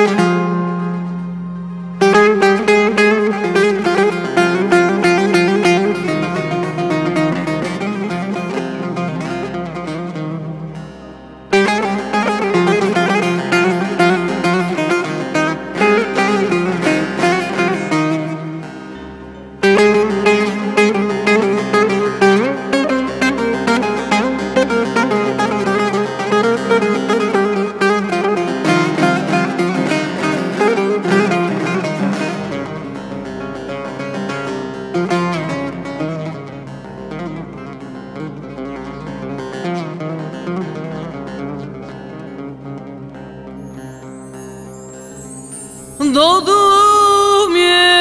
Doğduğum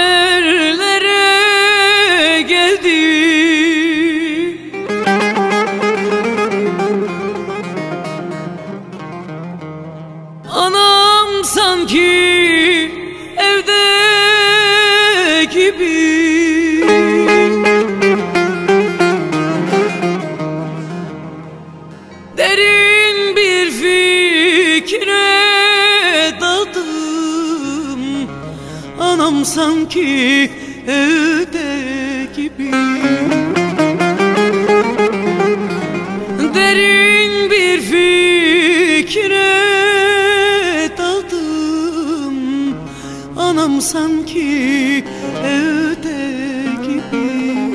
yerlere geldim, anam sanki evde gibi. Derin bir fikre daldım, anam sanki evde gibi. Derin bir fikre daldım, anam sanki evde gibi.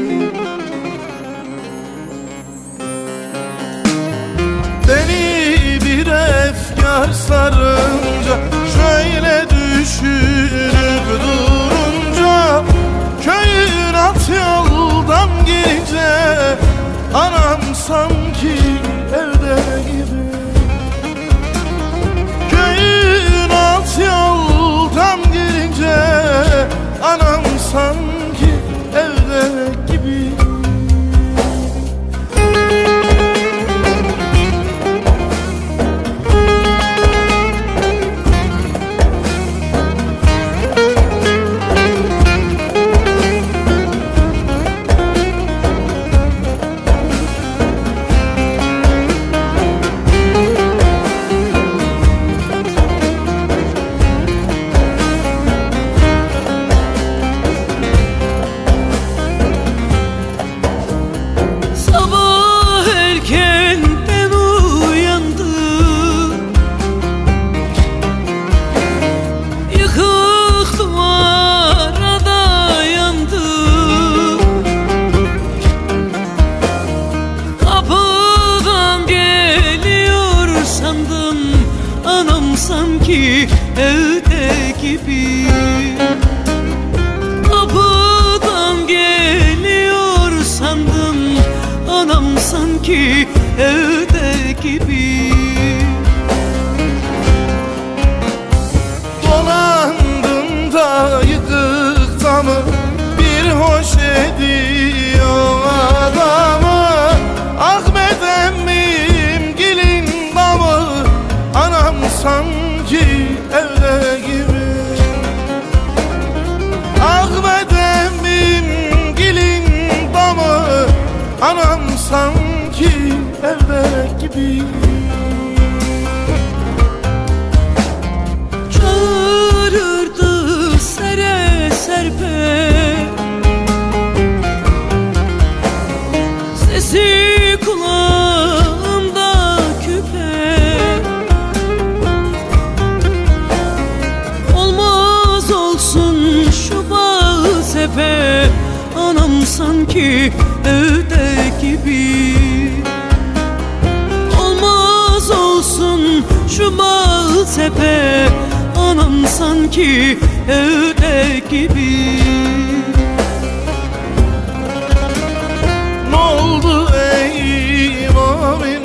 Beni bir efkar sarınca, şöyle düşünüp durunca, köyün alt yoldan girince, anam sanki evde gibi. Köyün alt yoldan girince, anam sanki evde gibi. Anam sanki evde gibi. Kapıdan geliyor sandım, anam sanki evde gibi. Dolandım da yıkık damı, bir hoş ediyor adamı. Ahmet emmim gilin damı, anam sanki evde gibi. Ahmet emmim gilin damı, anam sanki evde gibi. Çağırırdı sere serpe, sesi kulağımda küpe. Olmaz olsun şu bağ sepe, anam sanki evde gibi. Olmaz olsun şu bağ sepe, anam sanki evde gibi. Ne oldu ey muavin